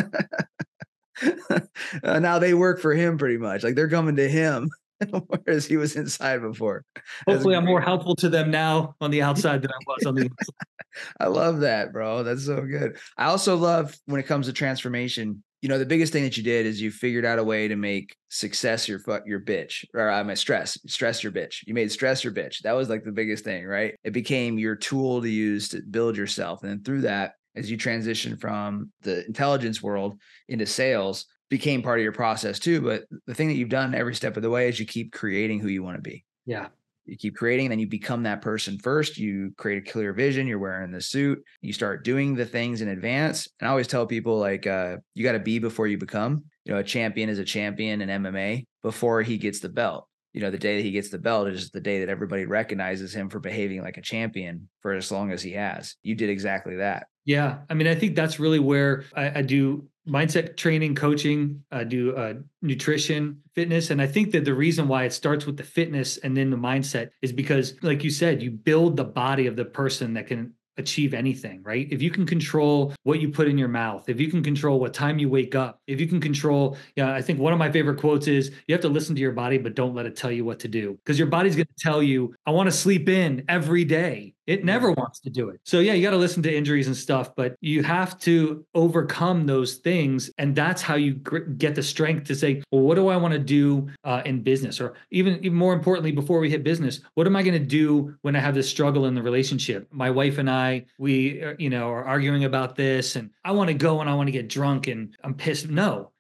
Now they work for him pretty much. Like they're coming to him. Whereas he was inside before. Hopefully I'm more helpful to them now on the outside than I was on the inside. I love that, bro. That's so good. I also love when it comes to transformation, the biggest thing that you did is you figured out a way to make success your bitch, or I mean stress your bitch. You made stress your bitch. That was like the biggest thing, right? It became your tool to use to build yourself. And then through that, as you transition from the intelligence world into sales, became part of your process too. But the thing that you've done every step of the way is you keep creating who you want to be. Yeah. You keep creating, and then you become that person first. You create a clear vision. You're wearing the suit. You start doing the things in advance. And I always tell people, like, you got to be before you become. A champion is a champion in MMA before he gets the belt. The day that he gets the belt is the day that everybody recognizes him for behaving like a champion for as long as he has. You did exactly that. Yeah. I mean, I think that's really where I do mindset training, coaching, I do nutrition, fitness. And I think that the reason why it starts with the fitness and then the mindset is because, like you said, you build the body of the person that can achieve anything, right? If you can control what you put in your mouth, if you can control what time you wake up, if you can control, I think one of my favorite quotes is, you have to listen to your body, but don't let it tell you what to do. Because your body's going to tell you, I want to sleep in every day. It never wants to do it. So yeah, you got to listen to injuries and stuff, but you have to overcome those things. And that's how you get the strength to say, well, what do I want to do in business? Or even more importantly, before we hit business, what am I going to do when I have this struggle in the relationship? My wife and we are arguing about this, and I want to go and I want to get drunk and I'm pissed. No.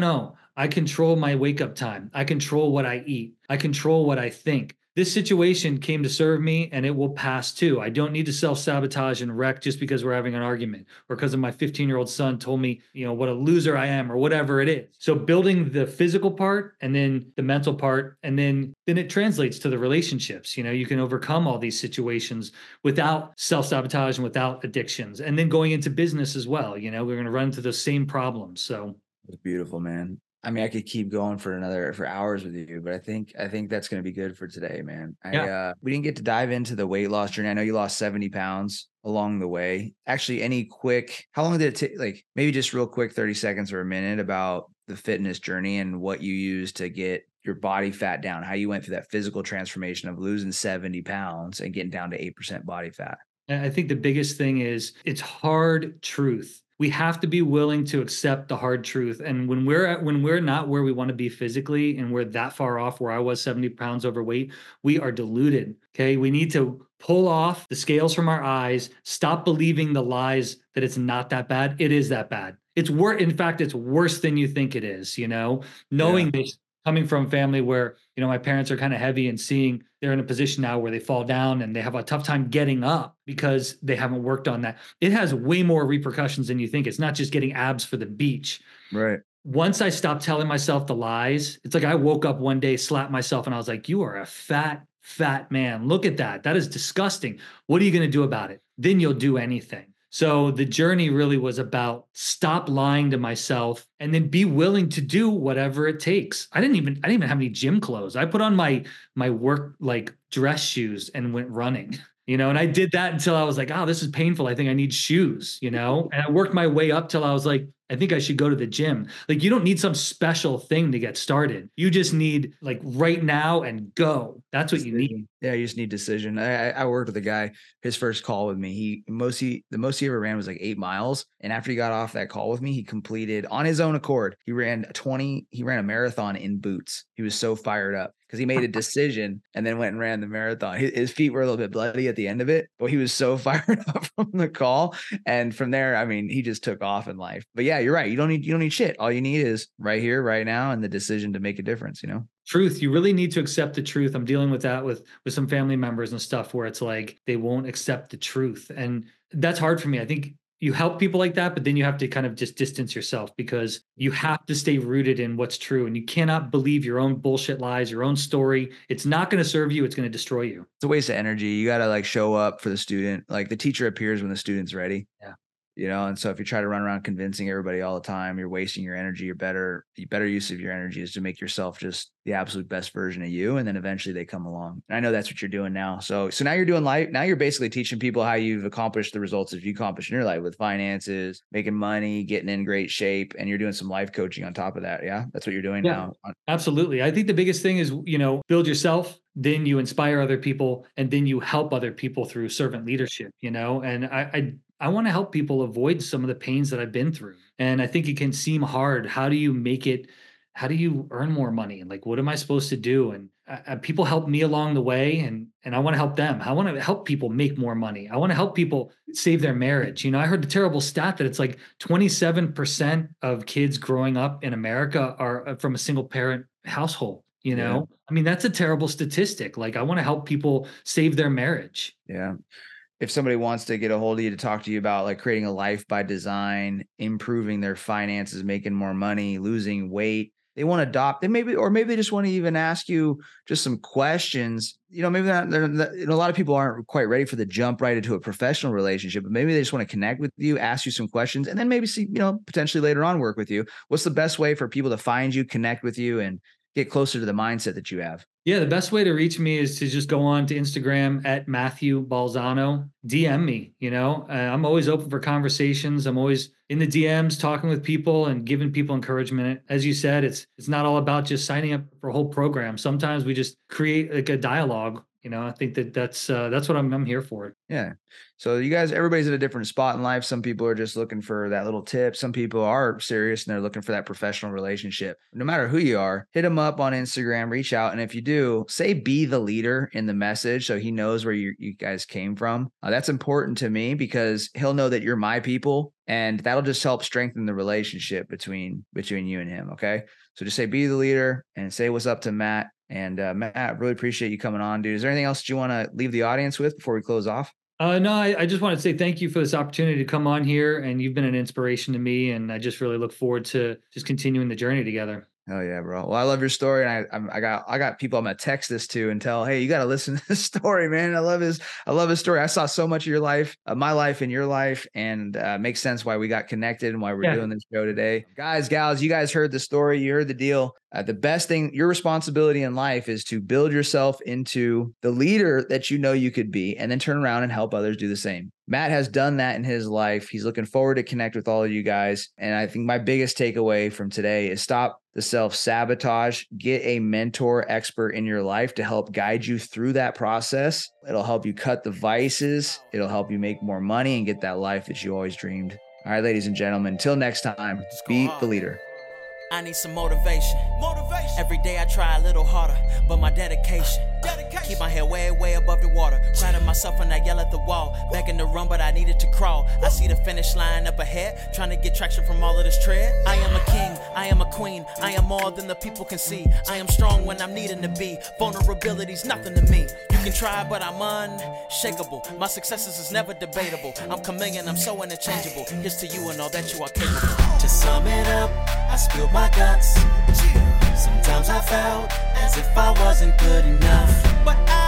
I control my wake up time. I control what I eat. I control what I think. This situation came to serve me, and it will pass too. I don't need to self-sabotage and wreck just because we're having an argument or because of my 15-year-old son told me, what a loser I am or whatever it is. So building the physical part and then the mental part, and then it translates to the relationships. You can overcome all these situations without self-sabotage and without addictions. And then going into business as well, we're going to run into those same problems. So it's beautiful, man. I mean, I could keep going for hours with you, but I think that's going to be good for today, man. We didn't get to dive into the weight loss journey. I know you lost 70 pounds along the way. Actually, how long did it take? Like maybe just real quick, 30 seconds or a minute about the fitness journey and what you used to get your body fat down, how you went through that physical transformation of losing 70 pounds and getting down to 8% body fat. I think the biggest thing is it's hard truth. We have to be willing to accept the hard truth. And when we're not where we want to be physically, and we're that far off where I was 70 pounds overweight, we are deluded. Okay. We need to pull off the scales from our eyes, stop believing the lies that it's not that bad. It is that bad. In fact, it's worse than you think it is, knowing this, coming from a family where, my parents are kind of heavy, and seeing they're in a position now where they fall down and they have a tough time getting up because they haven't worked on that. It has way more repercussions than you think. It's not just getting abs for the beach. Right. Once I stopped telling myself the lies, it's like I woke up one day, slapped myself, and I was like, you are a fat man. Look at that. That is disgusting. What are you going to do about it? Then you'll do anything. So the journey really was about stop lying to myself and then be willing to do whatever it takes. I didn't even have any gym clothes. I put on my work like dress shoes and went running, and I did that until I was like, oh, this is painful. I think I need shoes, and I worked my way up till I was like, I think I should go to the gym. Like, you don't need some special thing to get started. You just need like right now and go. That's what you need. Yeah, you just need decision. I worked with a guy, his first call with me, the most he ever ran was like 8 miles. And after he got off that call with me, he completed on his own accord. He ran a marathon in boots. He was so fired up because he made a decision and then went and ran the marathon. His feet were a little bit bloody at the end of it, but he was so fired up from the call. And from there, I mean, he just took off in life. But yeah, you're right. You don't need shit. All you need is right here, right now, and the decision to make a difference, Truth. You really need to accept the truth. I'm dealing with that with some family members and stuff where it's like they won't accept the truth. And that's hard for me. I think you help people like that, but then you have to kind of just distance yourself because you have to stay rooted in what's true. And you cannot believe your own bullshit lies, your own story. It's not going to serve you. It's going to destroy you. It's a waste of energy. You got to like show up for the student. Like the teacher appears when the student's ready. Yeah. And so if you try to run around convincing everybody all the time, you're wasting your energy. Your better use of your energy is to make yourself just the absolute best version of you. And then eventually they come along. And I know that's what you're doing now. So now you're doing life. Now you're basically teaching people how you've accomplished the results that you accomplished in your life with finances, making money, getting in great shape. And you're doing some life coaching on top of that. Yeah. That's what you're doing now. Absolutely. I think the biggest thing is, build yourself. Then you inspire other people, and then you help other people through servant leadership, and I want to help people avoid some of the pains that I've been through. And I think it can seem hard. How do you earn more money? And like, what am I supposed to do? And people help me along the way, and I want to help them. I want to help people make more money. I want to help people save their marriage. I heard the terrible stat that it's like 27% of kids growing up in America are from a single parent household. Yeah. I mean, that's a terrible statistic. Like, I want to help people save their marriage. Yeah. If somebody wants to get a hold of you to talk to you about like creating a life by design, improving their finances, making more money, losing weight, they want to adopt, maybe they just want to even ask you just some questions. Maybe a lot of people aren't quite ready for the jump right into a professional relationship, but maybe they just want to connect with you, ask you some questions, and then maybe see, potentially later on work with you. What's the best way for people to find you, connect with you, and get closer to the mindset that you have? Yeah, the best way to reach me is to just go on to Instagram at Matthew Balzano. DM me, I'm always open for conversations. I'm always in the DMs talking with people and giving people encouragement. As you said, it's not all about just signing up for a whole program. Sometimes we just create like a dialogue. I think that's what I'm here for. Yeah. So you guys, everybody's at a different spot in life. Some people are just looking for that little tip. Some people are serious and they're looking for that professional relationship. No matter who you are, hit them up on Instagram, reach out. And if you do, say be the leader in the message so he knows where you guys came from. That's important to me because he'll know that you're my people, and that'll just help strengthen the relationship between you and him. Okay. So just say be the leader and say what's up to Matt. And Matt, really appreciate you coming on, dude. Is there anything else that you want to leave the audience with before we close off? No, I just want to say thank you for this opportunity to come on here, and you've been an inspiration to me, and I just really look forward to just continuing the journey together. Oh yeah, bro. Well, I love your story, and I got people I'm gonna text this to and tell, hey, you got to listen to this story, man. I love his story. I saw so much of your life, my life, and your life, and makes sense why we got connected and why we're doing this show today. Guys, gals, you guys heard the story. You heard the deal. The best thing, your responsibility in life is to build yourself into the leader that you know you could be, and then turn around and help others do the same. Matt has done that in his life. He's looking forward to connect with all of you guys. And I think my biggest takeaway from today is stop the self-sabotage. Get a mentor expert in your life to help guide you through that process. It'll help you cut the vices. It'll help you make more money and get that life that you always dreamed. All right, ladies and gentlemen, until next time, be the leader. I need some motivation. Every day I try a little harder, but my dedication. Keep my head way, way above the water. Cry to myself when I yell at the wall. Begging to run, but I needed to crawl. I see the finish line up ahead, trying to get traction from all of this tread. I am a king, I am a queen. I am more than the people can see. I am strong when I'm needing to be. Vulnerability's nothing to me. You can try, but I'm unshakable. My successes is never debatable. I'm chameleon, I'm so interchangeable. Here's to you and all that you are capable. To sum it up, I spilled my guts. Sometimes I felt as if I wasn't good enough, but I